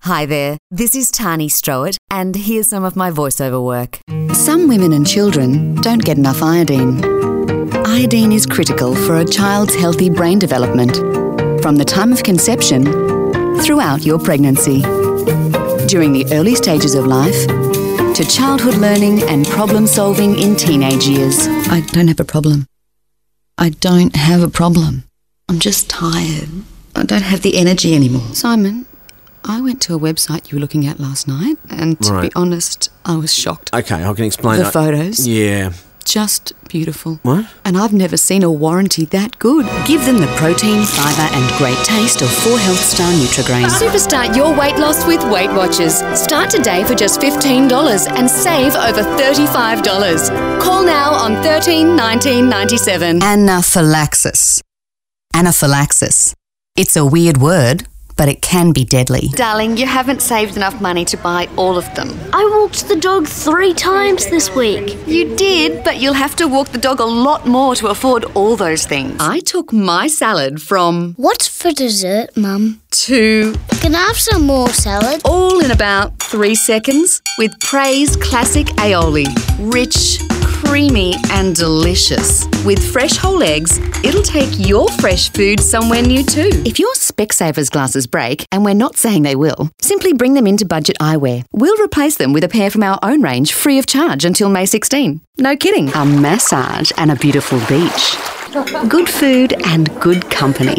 Hi there, this is Tani Strowett, and here's some of my voiceover work. Some women and children don't get enough iodine. Iodine is critical for a child's healthy brain development, from the time of conception throughout your pregnancy, during the early stages of life, to childhood learning and problem solving in teenage years. I don't have a problem. I don't have a problem. I'm just tired. I don't have the energy anymore. Simon, I went to a website you were looking at last night, and to be honest, I was shocked. Okay, I can explain the photos. Yeah. Just beautiful. What? And I've never seen a warranty that good. Give them the protein, fibre and great taste of 4Health Star Nutrigrain. Superstart your weight loss with Weight Watchers. Start today for just $15 and save over $35. Call now on 13 19 97. Anaphylaxis. Anaphylaxis. It's a weird word, but it can be deadly. Darling, you haven't saved enough money to buy all of them. I walked the dog 3 times this week. You did, but you'll have to walk the dog a lot more to afford all those things. I took my salad from What's for dessert, Mum? to Can I have some more salad? all in about 3 seconds with Praise Classic Aioli. Rich, creamy and delicious. With fresh whole eggs, it'll take your fresh food somewhere new too. If your Specsavers glasses break, and we're not saying they will, simply bring them into Budget Eyewear. We'll replace them with a pair from our own range free of charge until May 16. No kidding. A massage and a beautiful beach. Good food and good company.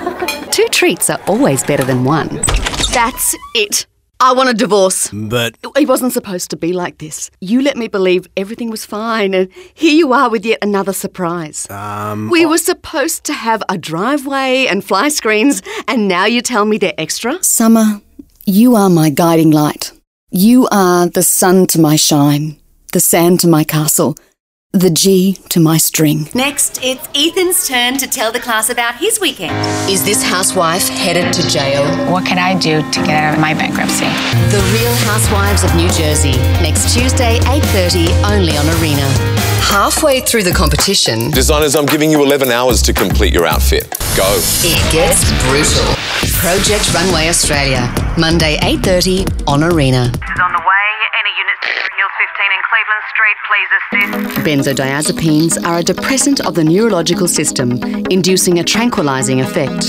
2 treats are always better than one. That's it. I want a divorce. But It wasn't supposed to be like this. You let me believe everything was fine, and here you are with yet another surprise. We were supposed to have a driveway and fly screens, and now you tell me they're extra? Summer, you are my guiding light. You are the sun to my shine, the sand to my castle, the G to my string. Next, it's Ethan's turn to tell the class about his weekend. Is this housewife headed to jail? What can I do to get out of my bankruptcy? The Real Housewives of New Jersey, next Tuesday, 8:30, only on Arena. Halfway through the competition, Designers, I'm giving you 11 hours to complete your outfit. Go. it gets brutal. Project Runway Australia, Monday, 8:30, on Arena. Is on the way. Any units to Hills 15 in Cleveland Street, please assist. Benzodiazepines are a depressant of the neurological system, inducing a tranquilizing effect.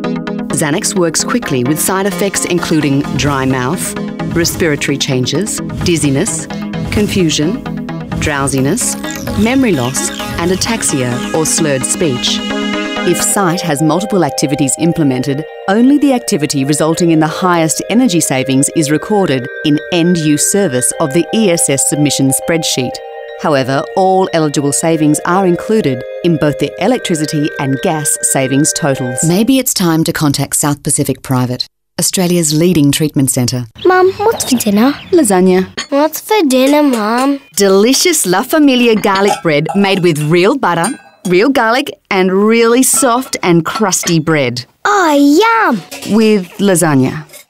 Xanax works quickly with side effects including dry mouth, respiratory changes, dizziness, confusion, drowsiness, memory loss, and ataxia or slurred speech. If site has multiple activities implemented, only the activity resulting in the highest energy savings is recorded in end-use service of the ESS submission spreadsheet. However, all eligible savings are included in both the electricity and gas savings totals. Maybe it's time to contact South Pacific Private, Australia's leading treatment centre. Mum, what's for dinner? Lasagna. What's for dinner, Mum? Delicious La Familia garlic bread made with real butter, real garlic, and really soft and crusty bread. Oh, yum! With lasagna.